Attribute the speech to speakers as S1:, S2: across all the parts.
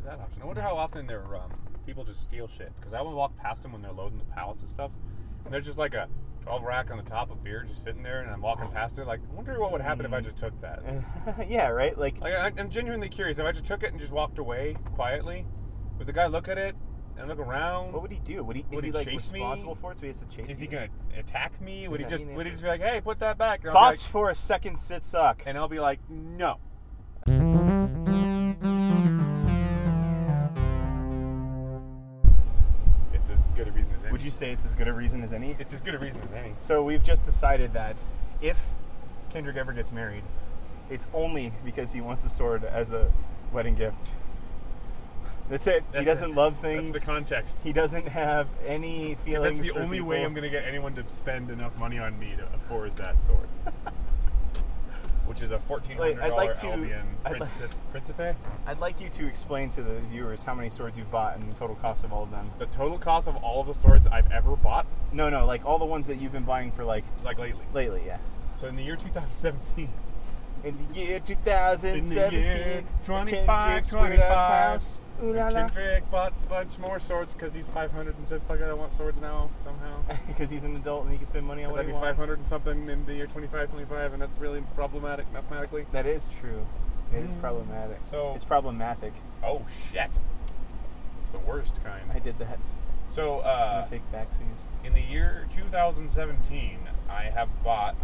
S1: that option. I wonder how often people just steal shit. Because I will walk past them when they're loading the pallets and stuff, and there's just like a 12 rack on the top of beer just sitting there, and I'm walking past it like, I wonder what would happen if I just took that.
S2: Yeah, right?
S1: I'm genuinely curious. If I just took it and just walked away quietly, would the guy look at it and look around?
S2: What would he do? Is he like responsible for it, so he has to chase you?
S1: Is he going to attack me? Would he just be like, hey, put that back?
S2: Thoughts for a second sit suck.
S1: And I'll be like, no. It's as good a reason as any.
S2: Would you say it's as good a reason as any?
S1: It's as good a reason as any.
S2: So we've just decided that if Kendrick ever gets married, it's only because he wants a sword as a wedding gift. That's it. He doesn't love things.
S1: That's the context.
S2: He doesn't have any feelings.
S1: That's the only way I'm going to get anyone to spend enough money on me to afford that sword. Which is a $1,400 Albion Principe.
S2: I'd like you to explain to the viewers how many swords you've bought and the total cost of all of them.
S1: The total cost of all of the swords I've ever bought?
S2: No, like all the ones that you've been buying for like
S1: lately.
S2: Lately, yeah.
S1: So in the year 2017.
S2: In the year 2017,
S1: in the year 25.
S2: House.
S1: Kendrick bought a bunch more swords because he's 500 and says, fuck it, I want swords now, somehow.
S2: Because he's an adult and he can spend money on what he wants.
S1: That'd be 500 and something in the year 25, and that's really problematic mathematically.
S2: That is true. It is problematic. It's problematic.
S1: Oh, shit. It's the worst kind.
S2: I did that.
S1: So,
S2: I'm gonna take backsies.
S1: In the year 2017, I have bought...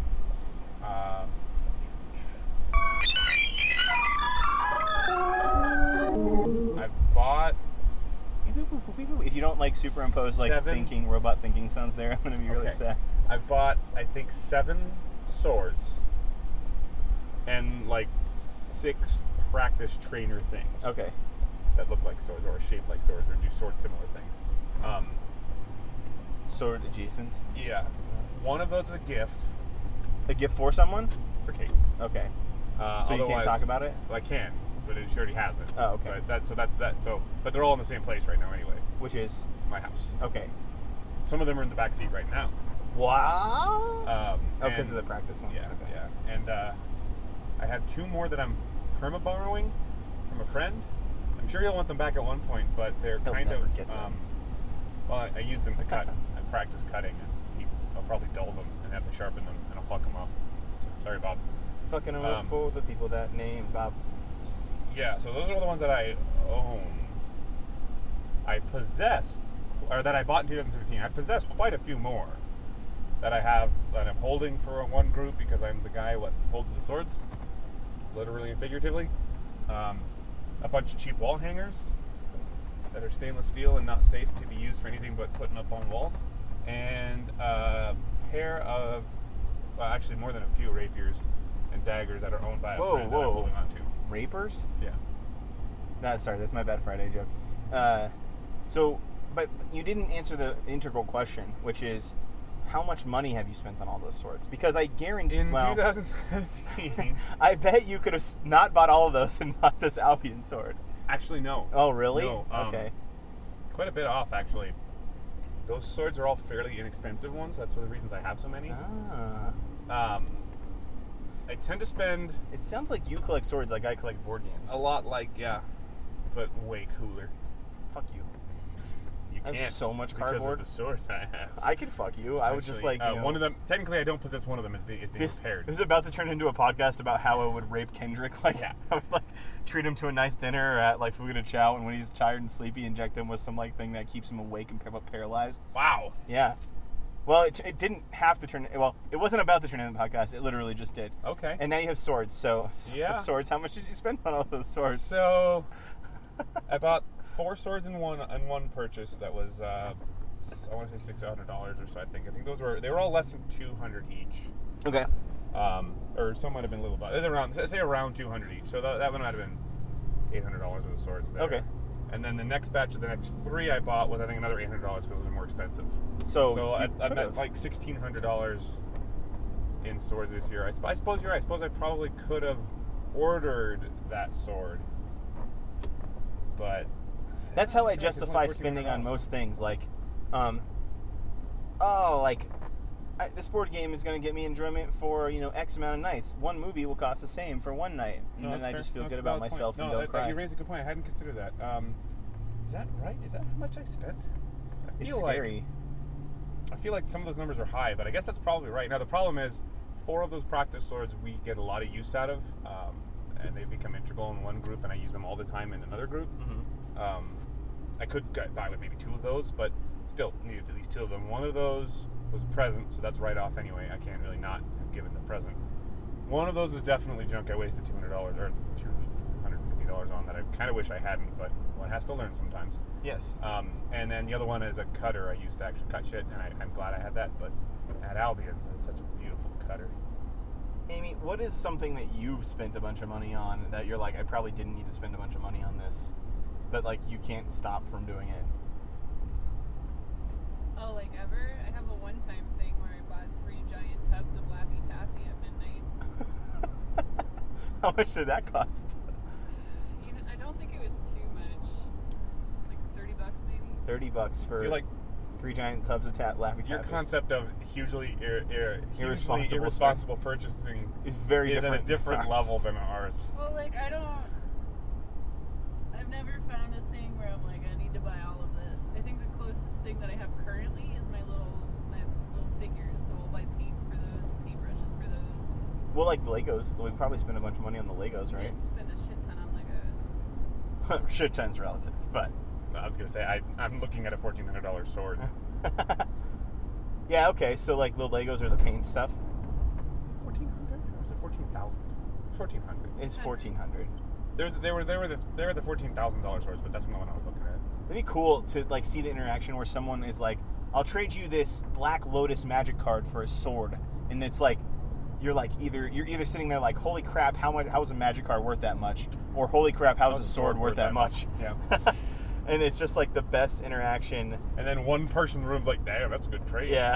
S1: I've bought...
S2: If you don't like superimpose like robot thinking sounds there, I'm going to be really sad.
S1: I've bought, I think, 7 swords and like 6 practice trainer things.
S2: Okay.
S1: That look like swords or are shaped like swords or do sword similar things.
S2: Sword adjacent?
S1: Yeah. One of those is a gift.
S2: A gift for someone?
S1: For Kate.
S2: Okay. So you can't talk about it?
S1: Well, I can, but she already has it.
S2: Oh, okay.
S1: But that's that. So, but they're all in the same place right now anyway.
S2: Which is?
S1: My house.
S2: Okay.
S1: Some of them are in the back seat right now.
S2: Wow. Because of the practice ones.
S1: Yeah,
S2: okay.
S1: yeah. And I have 2 more that I'm perma-borrowing from a friend. I'm sure he'll want them back at one point, but they're
S2: He'll
S1: kind
S2: never
S1: of...
S2: get them.
S1: Well, I use them to cut. I practice cutting, and I'll probably dull them and have to sharpen them, and I'll fuck them up. So, sorry, Bob.
S2: Fucking them up for the people that name Bob.
S1: Yeah, so those are the ones that I own. I possess, or that I bought in 2017. I possess quite a few more that I have, that I'm holding for one group because I'm the guy what holds the swords, literally and figuratively. A bunch of cheap wall hangers that are stainless steel and not safe to be used for anything but putting up on walls. And a pair of, well, actually more than a few rapiers and daggers that are owned by a friend that I'm holding on to.
S2: Rapers?
S1: Yeah.
S2: Sorry, that's my Bad Friday joke. But you didn't answer the integral question, which is, how much money have you spent on all those swords? Because I guarantee...
S1: In 2017...
S2: I bet you could have not bought all of those and bought this Albion sword.
S1: Actually, no.
S2: Oh, really?
S1: No.
S2: Okay.
S1: Quite a bit off, actually. Those swords are all fairly inexpensive ones. That's one of the reasons I have so many. I tend to spend...
S2: It sounds like you collect swords like I collect board games.
S1: A lot like, yeah, but way cooler.
S2: Fuck you.
S1: You
S2: I
S1: can't.
S2: have so much cardboard.
S1: Because of the swords I have.
S2: I could fuck you. I would just like,
S1: one of them, technically I don't possess one of them as being repaired.
S2: This is about to turn into a podcast about how I would rape Kendrick. Like,
S1: yeah.
S2: I would like treat him to a nice dinner at like Food and Chow, and when he's tired and sleepy, inject him with some like thing that keeps him awake and paralyzed.
S1: Wow.
S2: Yeah. Well, it didn't have to turn... Well, it wasn't about to turn into a podcast. It literally just did.
S1: Okay.
S2: And now you have swords, so...
S1: Yeah.
S2: Swords. How much did you spend on all those swords?
S1: So, I bought 4 swords in one purchase that was, I want to say $600 or so, I think. I think they were all less than $200 each.
S2: Okay.
S1: Or some might have been a little bit. It was around $200 each. So that one might have been $800 worth of swords there.
S2: Okay.
S1: And then the next batch of the next 3 I bought was, I think, another $800 because those are more expensive.
S2: So
S1: I bet like $1,600 in swords this year. I suppose you're right. I suppose I probably could have ordered that sword. But
S2: that's how I justify spending on most things. Like, this board game is going to get me enjoyment for, X amount of nights. One movie will cost the same for one night. And then I just feel good about myself and don't cry.
S1: You raised a good point. I hadn't considered that. Is that right? Is that how much I spent?
S2: It's scary.
S1: I feel like some of those numbers are high, but I guess that's probably right. Now, the problem is 4 of those practice swords we get a lot of use out of, and they become integral in one group, and I use them all the time in another group. Mm-hmm. I could buy with maybe 2 of those, but still needed at least 2 of them. One of those was a present, so that's right off anyway. I can't really not have given the present. One of those is definitely junk I wasted $200 or $250 on that I kind of wish I hadn't, but one has to learn sometimes.
S2: Yes.
S1: And then the other one is a cutter I used to actually cut shit, and I'm glad I had that, but at Albion's, it's such a beautiful cutter.
S2: Amy, what is something that you've spent a bunch of money on that you're like, I probably didn't need to spend a bunch of money on this, but like you can't stop from doing it?
S3: Oh, like ever? I have a one-time thing where I bought 3 giant tubs of Laffy Taffy at midnight.
S2: How much did that cost?
S3: I don't think it was too much. Like $30 maybe.
S2: $30 for
S1: like
S2: 3 giant tubs of Laffy Taffy.
S1: Your concept of hugely
S2: irresponsible
S1: purchasing
S2: is very
S1: at a different level than ours.
S3: Well, like I've never found a thing where I'm like, I need to buy all of this. I think the closest thing that I have currently is my little figures. So we'll buy paints for those and paintbrushes for those.
S2: Well, like Legos, we probably spend a bunch of money on the Legos, right?
S3: We didn't spend a shit ton on Legos.
S2: Shit ton's relative, but
S1: I was gonna say I'm looking at a $1,400 sword.
S2: Yeah, okay. So like the Legos or the paint stuff.
S1: Is it 1,400 or is it 14,000? It's 1,400.
S2: It's 1,400.
S1: They were the $14,000 swords, but that's not the one I was looking at.
S2: It'd be cool to like see the interaction where someone is like, "I'll trade you this Black Lotus magic card for a sword," and it's like you're either sitting there like, "Holy crap, how is a magic card worth that much?" or "Holy crap, how is a sword worth that much?"
S1: Yeah.
S2: And it's just like the best interaction.
S1: And then one person in the room's like, "Damn, that's a good trade."
S2: Yeah.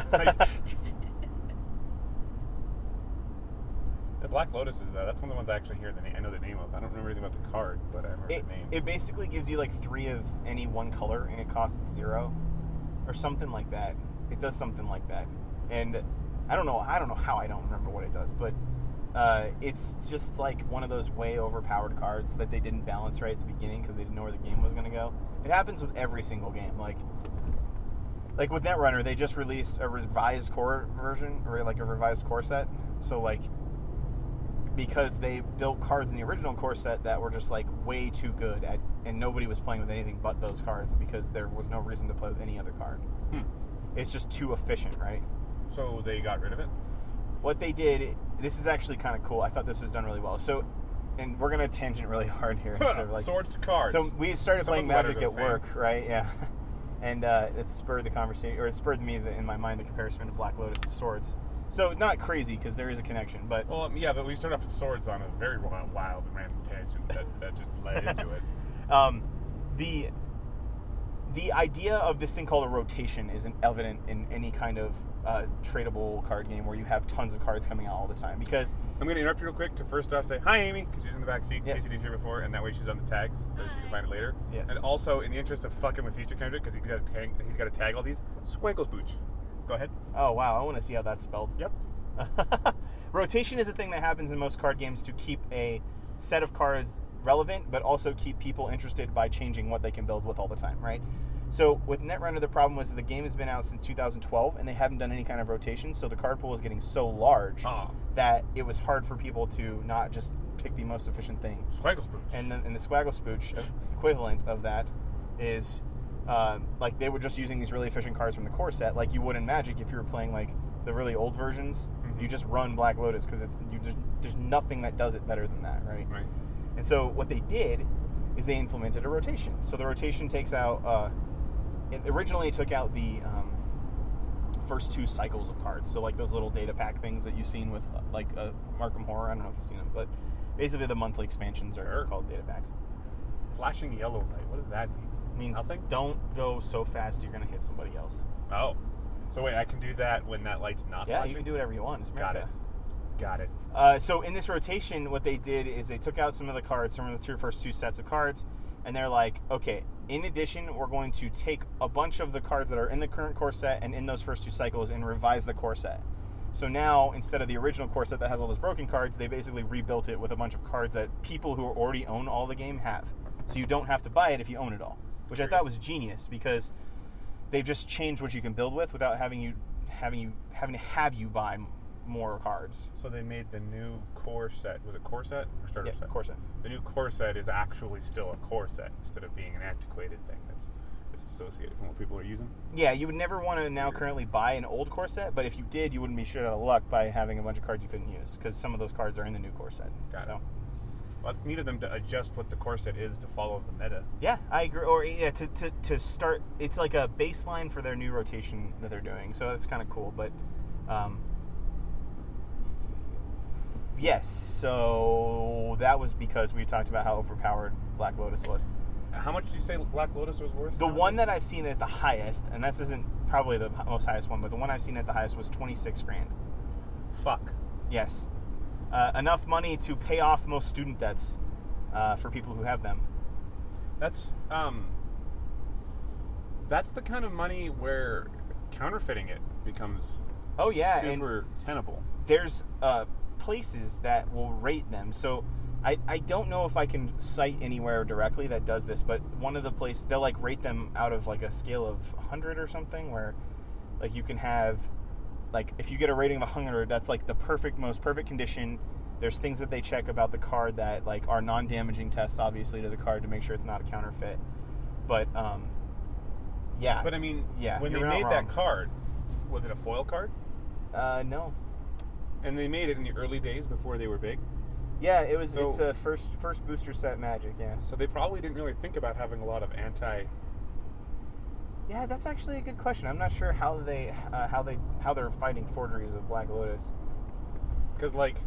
S1: The Black Lotus is that's one of the ones I actually hear I know the name of. I don't remember anything about the card, but I remember the name.
S2: It basically gives you like 3 of any one color, and it costs 0, or something like that. It does something like that, and I don't know how I don't remember what it does, but it's just like one of those way overpowered cards that they didn't balance right at the beginning because they didn't know where the game was going to go. It happens with every single game. Like with Netrunner, they just released a revised core version, or like a revised core set. So like, because they built cards in the original core set that were just like way too good and nobody was playing with anything but those cards because there was no reason to play with any other card. It's just too efficient, right?
S1: So they got rid of it?
S2: What they did, this is actually kind of cool. I thought this was done really well. So, and we're going to tangent really hard here.
S1: Swords to cards.
S2: So we started playing Magic at work, right? Yeah. And it spurred the conversation, or it spurred me in my mind the comparison of Black Lotus to swords. So not crazy, because there is a connection, but...
S1: Well, yeah, but we started off with swords on a very wild and random tangent that just led into it.
S2: The idea of this thing called a rotation isn't evident in any kind of tradable card game where you have tons of cards coming out all the time, because...
S1: I'm going to interrupt you real quick to first off say, hi, Amy, because she's in the back seat.
S2: Yes.
S1: Casey's here before, and that way she's on the tags, so she can find it later.
S2: Yes.
S1: And also, in the interest of fucking with Future Kendrick, because he's got to tag all these, Squinkles Go ahead.
S2: Oh, wow, I want to see how that's spelled.
S1: Yep.
S2: Rotation is a thing that happens in most card games to keep a set of cards relevant, but also keep people interested by changing what they can build with all the time, right? So with Netrunner, the problem was that the game has been out since 2012, and they haven't done any kind of rotation, so the card pool is getting so large that it was hard for people to not just pick the most efficient thing.
S1: Squaggle Spooch.
S2: And the Squaggle Spooch equivalent of that is, like, they were just using these really efficient cards from the core set, like you would in Magic if you were playing, like, the really old versions. Mm-hmm. You just run Black Lotus, because there's nothing that does it better than that, right?
S1: Right.
S2: And so what they did is they implemented a rotation. So the rotation takes out... it originally took out the first 2 cycles of cards. So like those little data pack things that you've seen with like Arkham Horror. I don't know if you've seen them, but basically the monthly expansions are called data packs.
S1: Flashing yellow light. What does that mean?
S2: It means
S1: nothing?
S2: Don't go so fast you're going to hit somebody else.
S1: Oh. So wait, I can do that when that light's not flashing?
S2: Yeah, you can do whatever you want. It's America.
S1: Got it.
S2: So in this rotation, what they did is they took out some of the cards, some of the first 2 sets of cards, and they're like, okay, in addition, we're going to take a bunch of the cards that are in the current core set and in those first 2 cycles and revise the core set. So now, instead of the original core set that has all those broken cards, they basically rebuilt it with a bunch of cards that people who already own all the game have. So you don't have to buy it if you own it all, which I thought was genius, because they've just changed what you can build with without having to have you buy more cards.
S1: So they made the new core set. Was it core set or starter set?
S2: Core set.
S1: The new core set is actually still a core set instead of being an antiquated thing that's disassociated from what people are using.
S2: Yeah, you would never want to now currently buy an old core set, but if you did, you wouldn't be shit out of luck by having a bunch of cards you couldn't use, because some of those cards are in the new core set.
S1: Got it. Well, I needed them to adjust what the core set is to follow the meta.
S2: Yeah, I agree. Or yeah, to start, it's like a baseline for their new rotation that they're doing. So that's kind of cool. But yes, so that was because we talked about how overpowered Black Lotus was.
S1: How much did you say Black Lotus was worth?
S2: The one that I've seen as the highest, and this isn't probably the most highest one, but the one I've seen at the highest was 26 grand.
S1: Fuck.
S2: Yes. Enough money to pay off most student debts for people who have them.
S1: That's the kind of money where counterfeiting it becomes super tenable.
S2: There's places that will rate them. So I don't know if I can cite anywhere directly that does this, but one of the places, they'll like rate them out of like a scale of 100 or something, where like you can have, like, if you get a rating of 100, that's like the most perfect condition. There's things that they check about the card that like are non-damaging tests, obviously, to the card to make sure it's not a counterfeit. But yeah.
S1: But I mean,
S2: yeah,
S1: when they made that card, was it a foil card?
S2: No.
S1: And they made it in the early days before they were big?
S2: Yeah, it was. It's a first booster set Magic. Yeah.
S1: So they probably didn't really think about having a lot of anti.
S2: Yeah, that's actually a good question. I'm not sure how they're fighting forgeries of Black Lotus.
S1: Because, like,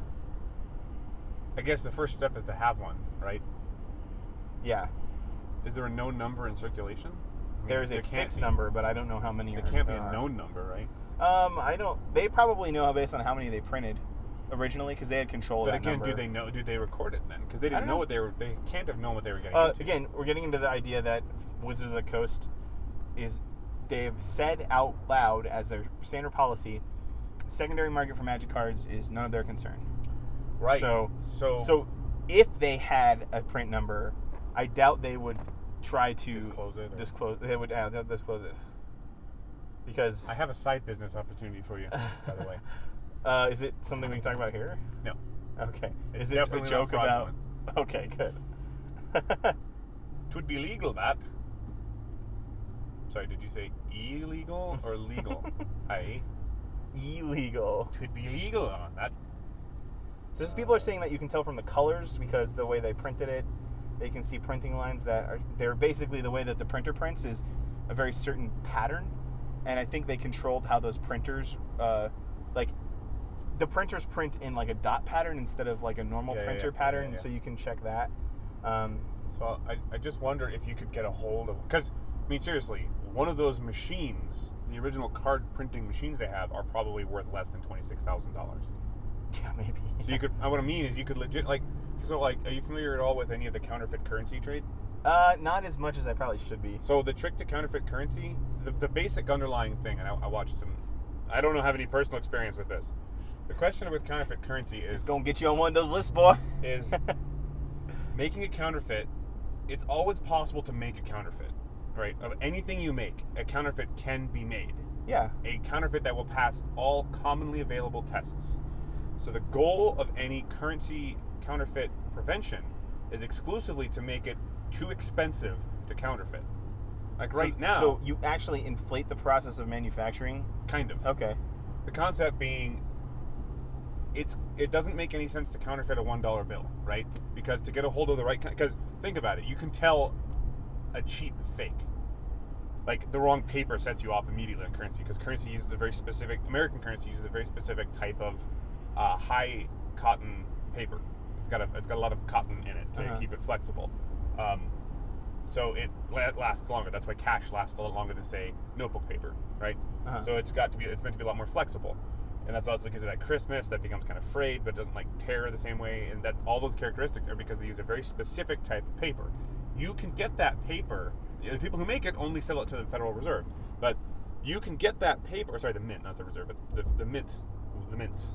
S1: I guess the first step is to have one, right?
S2: Yeah.
S1: Is there a known number in circulation? I mean,
S2: there's a fixed number, but I don't know how many.
S1: It can't be a known number, right?
S2: I don't. They probably know based on how many they printed originally, because they had control of that number.
S1: But again, do they record it then? Because they didn't know what they were. They can't have known what they were getting into.
S2: Again, we're getting into the idea that Wizards of the Coast they've said out loud as their standard policy, the secondary market for Magic cards is none of their concern.
S1: Right.
S2: So if they had a print number, I doubt they would try to
S1: disclose it.
S2: They'll disclose it. Because
S1: I have a side business opportunity for you, by the way.
S2: Is it something we can talk about here?
S1: No.
S2: Okay.
S1: It's
S2: is it a joke about? Okay, good.
S1: Twould be legal, that. Sorry, did you say illegal or legal? Aye.
S2: Illegal.
S1: Twould be legal on that.
S2: So people are saying that you can tell from the colors, because the way they printed it, they can see printing lines they're basically the way that the printer prints is a very certain pattern, and I think they controlled how those printers, like the printers print in like a dot pattern instead of like a normal printer pattern, so you can check that.
S1: So I just wonder if you could get a hold of, because I mean seriously, one of those machines, the original card printing machines they have, are probably worth less than $26,000.
S2: Yeah, maybe.
S1: So you could. What I mean is, you could legit like. So like, are you familiar at all with any of the counterfeit currency trade?
S2: Not as much as I probably should be.
S1: So the trick to counterfeit currency, the basic underlying thing, and I watched some. I don't have any personal experience with this. The question with counterfeit currency is,
S2: it's gonna get you on one of those lists, boy.
S1: Is making a counterfeit. It's always possible to make a counterfeit, right? Of anything you make, a counterfeit can be made.
S2: Yeah.
S1: A counterfeit that will pass all commonly available tests. So the goal of any currency counterfeit prevention is exclusively to make it too expensive to counterfeit. Like right now.
S2: So you actually inflate the process of manufacturing?
S1: Kind of.
S2: Okay.
S1: The concept being, it doesn't make any sense to counterfeit a $1 bill, right? Because to get a hold of the right kind, because think about it, you can tell a cheap fake. Like the wrong paper sets you off immediately on currency, because currency uses a very specific, American currency uses a very specific type of high cotton paper. It's got a lot of cotton in it to keep it flexible. So it lasts longer. That's why cash lasts a lot longer than, say, notebook paper, right? So it's meant to be a lot more flexible. And that's also because of that crispness that becomes kind of frayed, but doesn't like tear the same way. And that all those characteristics are because they use a very specific type of paper. you can get that paper. The people who make it only sell it to the Federal Reserve, but you can get that paper. Sorry, the mint, not the reserve, but the mint, the mints.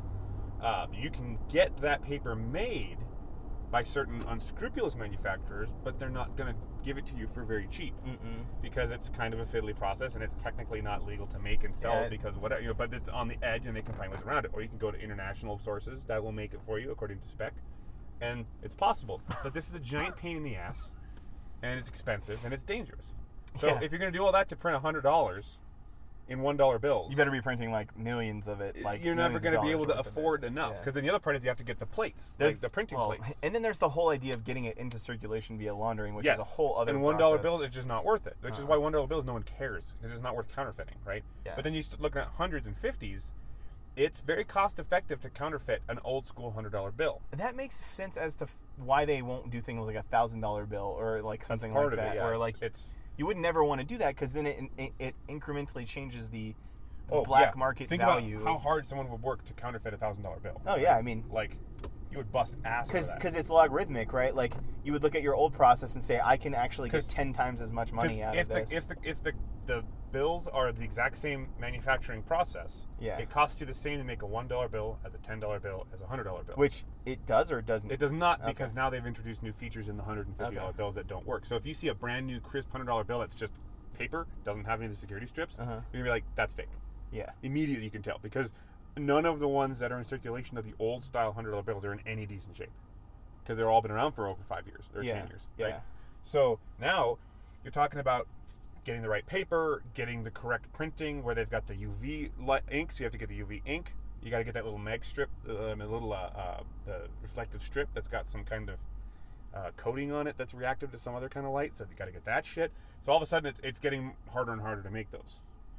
S1: You can get that paper made by certain unscrupulous manufacturers, but they're not going to give it to you for very cheap because it's kind of a fiddly process and it's technically not legal to make and sell because whatever, you know, but it's on the edge and they can find ways around it. Or you can go to international sources that will make it for you according to spec, and it's possible. But this is a giant pain in the ass, and it's expensive and it's dangerous. So if you're going to do all that to print $100 in $1 bills,
S2: you better be printing like millions of it. Like
S1: you're never going to be able to afford enough, because then the other part is you have to get the plates, like the printing plates,
S2: and then there's the whole idea of getting it into circulation via laundering, which is a whole other.
S1: And $1 bills is just not worth it, which is why $1 bills no one cares. It's just not worth counterfeiting, right? Yeah. But then you look at hundreds and fifties. It's very cost effective to counterfeit an old school $100 bill.
S2: That makes sense as to why they won't do things like $1,000 bill or like something like that, or like you would never want to do that because then it incrementally changes the black market value.
S1: Think about how hard someone would work to counterfeit $1,000 bill.
S2: Oh, yeah, I mean,
S1: like, you would bust ass for that.
S2: Because it's logarithmic, right? Like, you would look at your old process and say, I can actually get 10 times as much money out of this.
S1: If the bills are the exact same manufacturing process, it costs you the same to make a $1 bill as a $10 bill as a $100 bill.
S2: Which it does or doesn't?
S1: It does not, because now they've introduced new features in the $150 bills that don't work. So if you see a brand new crisp $100 bill that's just paper, doesn't have any of the security strips, you're going to be like, that's fake.
S2: Yeah.
S1: Immediately you can tell, because none of the ones that are in circulation of the old style $100 bills are in any decent shape, because they've all been around for over 5 years or 10 years. Right?
S2: Yeah.
S1: So now you're talking about getting the right paper, getting the correct printing, where they've got the UV ink, so you have to get the UV ink. You got to get that little mag strip, the reflective strip that's got some kind of coating on it that's reactive to some other kind of light, so you got to get that shit. So all of a sudden it's getting harder and harder to make those.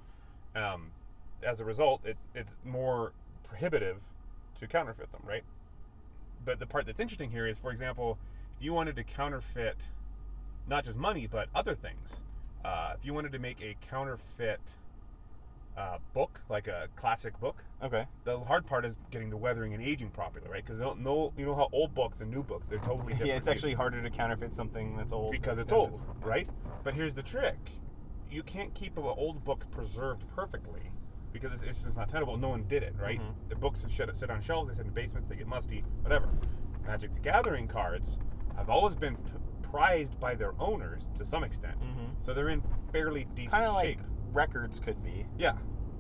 S1: As a result, it's more prohibitive to counterfeit them, right? But the part that's interesting here is, for example, if you wanted to counterfeit not just money, but other things, if you wanted to make a counterfeit book, like a classic book, the hard part is getting the weathering and aging properly, right? Because you know how old books and new books, they're totally different.
S2: Yeah, it's actually harder to counterfeit something that's old.
S1: Because it's old, right? But here's the trick. You can't keep an old book preserved perfectly, because it's just not tenable. No one did it, right? The books sit on shelves, they sit in basements, they get musty, whatever. Magic the Gathering cards have always been prized by their owners to some extent. So they're in fairly decent
S2: kind of
S1: shape.
S2: Like records could be.
S1: Yeah.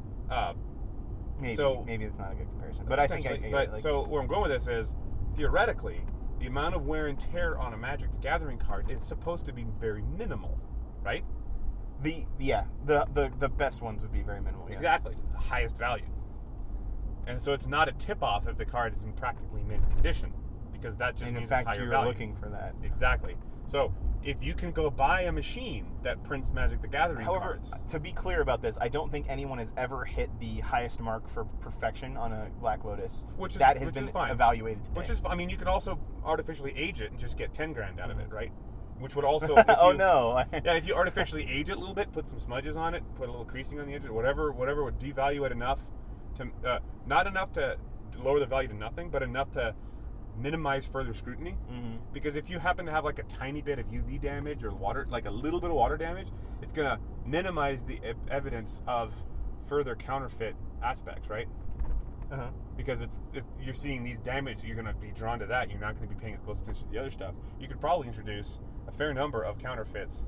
S2: Maybe it's not a good comparison, but I think
S1: so where I'm going with this is, theoretically, the amount of wear and tear on a Magic the Gathering card is supposed to be very minimal, right?
S2: The best ones would be very minimal. Yes.
S1: Exactly, the highest value. And so it's not a tip-off if the card is in practically mint condition, because that just means it's higher value.
S2: In fact, you're looking for that.
S1: Exactly. So if you can go buy a machine that prints Magic the Gathering cards...
S2: However, to be clear about this, I don't think anyone has ever hit the highest mark for perfection on a Black Lotus. That has been evaluated today.
S1: Which is, I mean, you could also artificially age it and just get 10 grand out of it, right? Which would also... if you artificially age it a little bit, put some smudges on it, put a little creasing on the edge, whatever would devalue it enough to... not enough to lower the value to nothing, but enough to minimize further scrutiny. Because if you happen to have like a tiny bit of UV damage or water, like a little bit of water damage, it's going to minimize the evidence of further counterfeit aspects, right? Because if you're seeing these damage, you're going to be drawn to that. You're not going to be paying as close attention to the other stuff. You could probably introduce a fair number of counterfeits.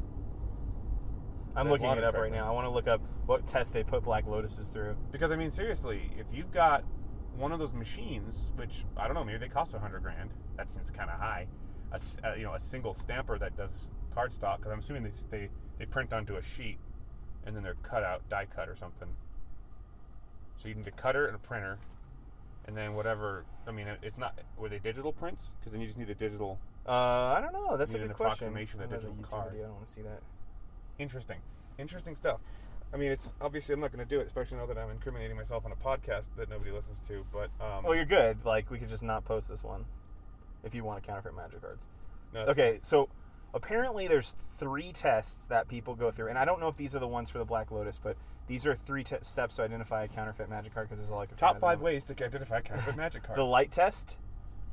S2: I'm looking it up right now. I want to look up what test they put Black Lotuses through.
S1: Because, I mean, seriously, if you've got one of those machines, which, I don't know, maybe they cost $100 grand. That seems kind of high. A single stamper that does cardstock, because I'm assuming they print onto a sheet, and then they're cut out, die cut or something. So you need a cutter and a printer, and then whatever. I mean, it's not. Were they digital prints? Because then you just need the digital.
S2: I don't know. That's a good question.
S1: Approximation of the digital card.
S2: Video. I don't want to see that.
S1: Interesting stuff. I mean, it's obviously I'm not going to do it, especially now that I'm incriminating myself on a podcast that nobody listens to. But
S2: you're good. Like, we could just not post this one if you want to counterfeit Magic cards.
S1: No,
S2: okay, fine. So apparently there's 3 tests that people go through, and I don't know if these are the ones for the Black Lotus, but these are 3 steps to identify a counterfeit Magic card, because this is all I can find.
S1: Top 5 ways to identify a counterfeit Magic card.
S2: The light test,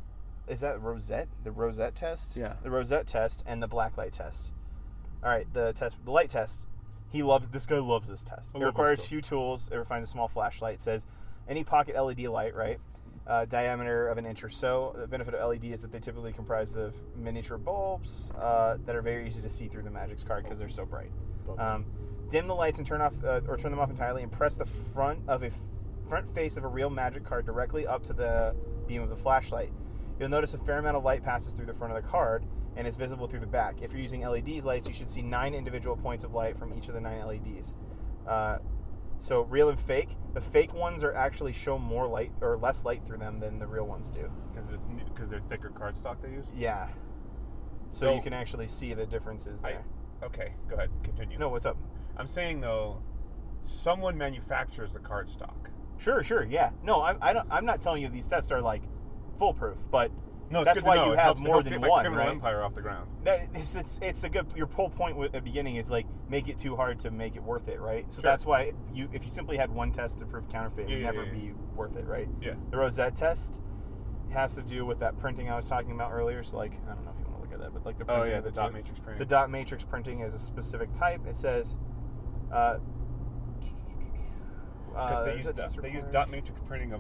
S2: is that Rosette? The Rosette test?
S1: Yeah.
S2: The Rosette test and the blacklight test. All right, the light test. This guy loves this test. It requires few tools. It refines a small flashlight. It says any pocket LED light, right? Diameter of an inch or so. The benefit of LED is that they typically comprise of miniature bulbs that are very easy to see through the Magix card because they're so bright. Dim the lights and turn them off entirely, and press the front face of a real Magic card directly up to the beam of the flashlight. You'll notice a fair amount of light passes through the front of the card and is visible through the back. If you're using LED lights, you should see 9 individual points of light from each of the 9 LEDs. So real and fake. The fake ones are actually show more light or less light through them than the real ones do.
S1: Because they're thicker cardstock they use?
S2: Yeah. So you can actually see the differences there.
S1: Okay, go ahead. Continue.
S2: No, what's up?
S1: I'm saying, though, someone manufactures the cardstock.
S2: Sure, yeah. No, I'm not telling you these tests are, like, foolproof, but
S1: no,
S2: that's why you have more than one,
S1: Criminal
S2: right?
S1: Empire off the ground.
S2: It's the good. Your whole point at the beginning is like make it too hard to make it worth it, right? So
S1: Sure.
S2: that's why if you simply had one test to prove counterfeit, it would never be worth it, right?
S1: Yeah.
S2: The Rosette test has to do with that printing I was talking about earlier. So like I don't know if you want to look at that, but like the printing of
S1: the dot matrix printing.
S2: The dot matrix printing is a specific type. It says.
S1: They use dot matrix printing of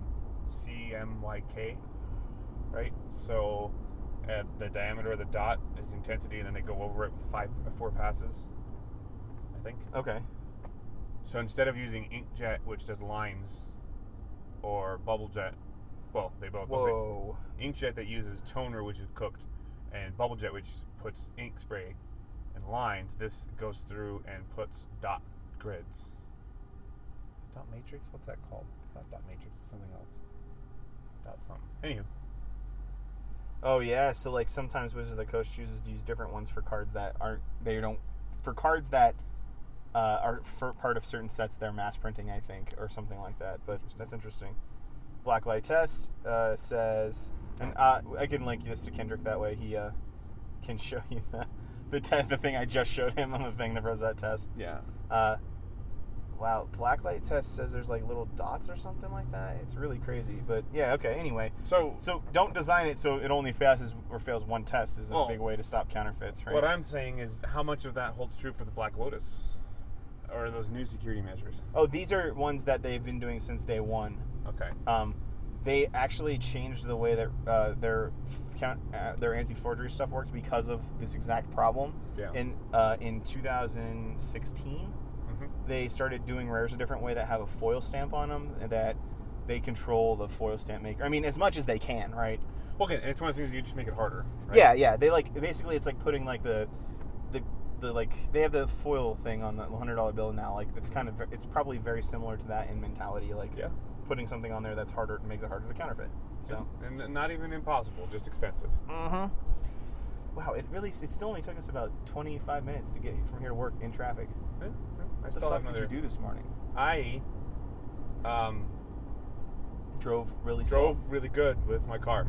S1: CMYK, right? So the diameter of the dot is intensity, and then they go over it with 4 passes, I think.
S2: Okay.
S1: So instead of using inkjet, which does lines, or bubble jet, well, they both.
S2: Whoa.
S1: Inkjet that uses toner, which is cooked, and bubble jet, which puts ink spray and lines. This goes through and puts dot grids. Dot matrix? What's that called? It's not dot matrix. It's something else. Dot something. Anywho.
S2: Oh yeah, so like sometimes Wizards of the Coast chooses to use different ones for cards that for cards that are for part of certain sets they're mass printing, I think, or something like that. But that's interesting. Blacklight test says, and I can link this to Kendrick that way he can show you the thing I just showed him on the thing, the Rosette test.
S1: Yeah.
S2: Wow, blacklight test says there's like little dots or something like that. It's really crazy, but yeah, okay. Anyway, so don't design it so it only passes or fails one test is a big way to stop counterfeits, right?
S1: What I'm saying is how much of that holds true for the Black Lotus or those new security measures?
S2: Oh, these are ones that they've been doing since day one.
S1: Okay.
S2: They actually changed the way that their anti-forgery stuff works because of this exact problem.
S1: Yeah.
S2: In 2016. They started doing rares a different way that have a foil stamp on them, and that they control the foil stamp maker. I mean, as much as they can, right?
S1: Well, again, it's one of those things you just make it harder. Right?
S2: Yeah. They like basically it's like putting like the like they have the foil thing on the $100 bill now. Like it's probably very similar to that in mentality. Like putting something on there that's harder makes it harder to counterfeit. So
S1: and not even impossible, just expensive.
S2: Mm-hmm. Wow, it still only took us about 25 minutes to get from here to work in traffic.
S1: Yeah.
S2: What the fuck did you do this morning?
S1: I
S2: drove really
S1: good with my car.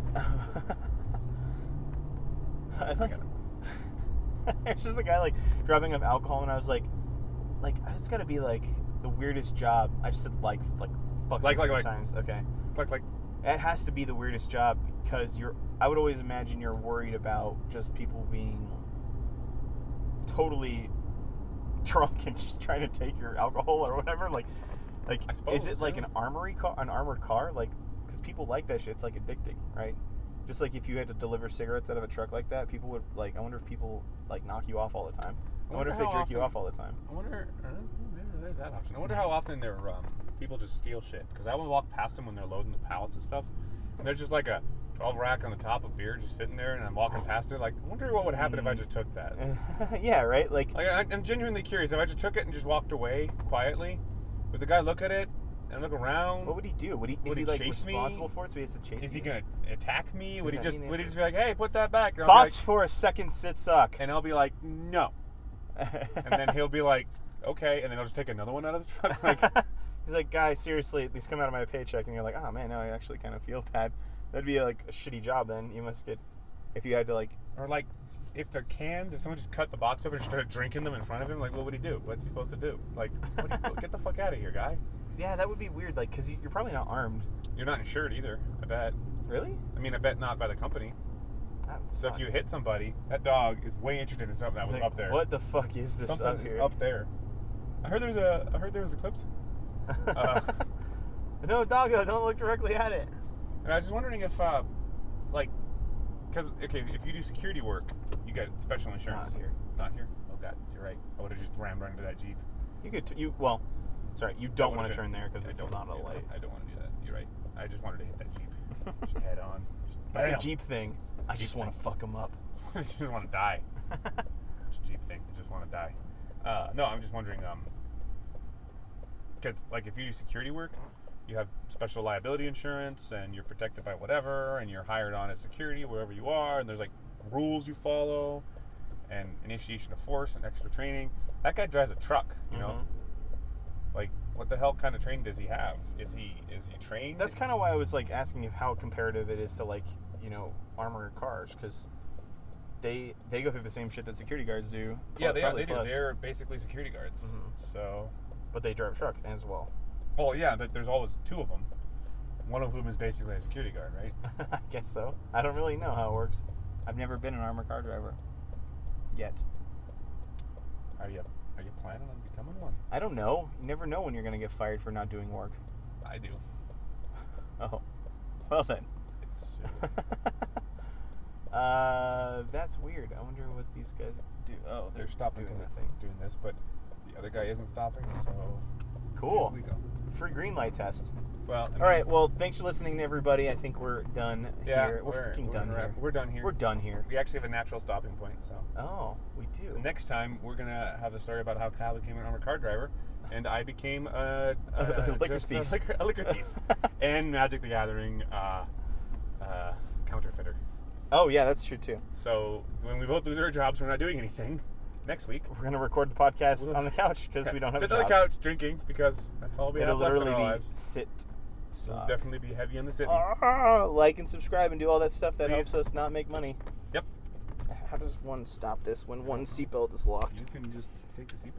S2: I like there's just a guy like dropping off alcohol, and I was like it's got to be like the weirdest job. I just said like fucking times. Okay.
S1: Like
S2: it has to be the weirdest job because I would always imagine you're worried about just people being totally drunk and just trying to take your alcohol or whatever. Like
S1: I suppose,
S2: is it like an armored car? Like, because people like that shit. It's like addicting, right? Just like if you had to deliver cigarettes out of a truck like that, people would like. I wonder if people like knock you off all the time. I wonder if they jerk you off all the time.
S1: I wonder. Maybe there's that option. I wonder how often people just steal shit. Because I would walk past them when they're loading the pallets and stuff, and there's just like a 12 rack on the top of beer just sitting there, and I'm walking past it like, I wonder what would happen if I just took that.
S2: Yeah, right? Like
S1: I'm genuinely curious. If I just took it and just walked away quietly, would the guy look at it and look around?
S2: What would he do? Is he like responsible for it, so he has to chase
S1: Is he
S2: you?
S1: going to attack me? Would he just be like, hey, put that back?
S2: Thoughts for a second sit suck.
S1: And I'll be like, no. And then he'll be like, okay, and then I'll just take another one out of the truck. Like,
S2: he's like, guys, seriously, these come out of my paycheck, and you're like, oh man, no, I actually kind of feel bad. That'd be like a shitty job then. You must get, if you had to like...
S1: Or like, if they're cans, if someone just cut the box open and started drinking them in front of him, like, what would he do? What's he supposed to do? Like, get the fuck out of here, guy.
S2: Yeah, that would be weird, like, because you're probably not armed.
S1: You're not insured either, I bet.
S2: Really?
S1: I mean, I bet not by the company.
S2: That would
S1: So if
S2: suck.
S1: you hit somebody, that dog is way interested in something that
S2: It's
S1: was
S2: like,
S1: up there.
S2: What the fuck is this
S1: Something
S2: up
S1: is
S2: here?
S1: up there. I heard there was an eclipse.
S2: No, doggo, don't look directly at it.
S1: And I was just wondering if, because if you do security work, you get special insurance.
S2: Not here.
S1: Not here. Oh God, you're right. I would have just rammed right into that Jeep.
S2: You could, you don't want to turn there because
S1: I
S2: it's
S1: don't
S2: not a
S1: wanna do
S2: light.
S1: that. I don't want to do that. You're right. I just wanted to hit that Jeep. Just head on.
S2: That's
S1: Bam.
S2: a Jeep thing. I just want to fuck them up.
S1: I just want to die. It's a Jeep thing. I just want to die. No, I'm just wondering, because if you do security work, you have special liability insurance, and you're protected by whatever, and you're hired on as security wherever you are, and there's rules you follow, and initiation of force and extra training. That guy drives a truck, you know. What the hell kind of training does he have? Is he trained?
S2: That's kind of why I was asking if how comparative it is to armored cars, because they go through the same shit that security guards do.
S1: Yeah, they
S2: probably
S1: do.
S2: plus.
S1: They're basically security guards.
S2: Mhm.
S1: So,
S2: But they drive a truck as well.
S1: well, yeah, but there's always two of them. One of whom is basically a security guard, right?
S2: I guess so. I don't really know how it works. I've never been an armored car driver. Yet.
S1: Are you planning on becoming one?
S2: I don't know. You never know when you're going to get fired for not doing work.
S1: I do.
S2: Oh. Well then.
S1: So,
S2: That's weird. I wonder what these guys do. Oh,
S1: they're stopping
S2: doing
S1: because
S2: that
S1: it's
S2: thing.
S1: doing this, but the other guy isn't stopping, so
S2: Cool.
S1: here we go.
S2: Free green light test.
S1: Well,
S2: All right. Well, thanks for listening, everybody. I think we're done
S1: yeah,
S2: here. We're freaking done here.
S1: We're done here.
S2: We're done here.
S1: We actually have a natural stopping point, so.
S2: Oh, we do.
S1: Next time, we're going to have a story about how Kyle became an armored car driver, and I became a
S2: liquor
S1: just
S2: thief.
S1: A liquor thief. And Magic the Gathering counterfeiter.
S2: Oh, yeah, that's true, too.
S1: So when we both lose our jobs, we're not doing anything. Next week,
S2: We're going to record the podcast on the couch because we don't have
S1: sit
S2: jobs.
S1: on the couch drinking because that's all we
S2: It'll
S1: have left in
S2: literally
S1: our
S2: be
S1: lives.
S2: sit.
S1: We'll definitely be heavy on the sitting.
S2: Like and subscribe and do all that stuff that
S1: Please.
S2: helps us not make money.
S1: Yep.
S2: How does one stop this when one seatbelt is locked?
S1: You can just take the seatbelt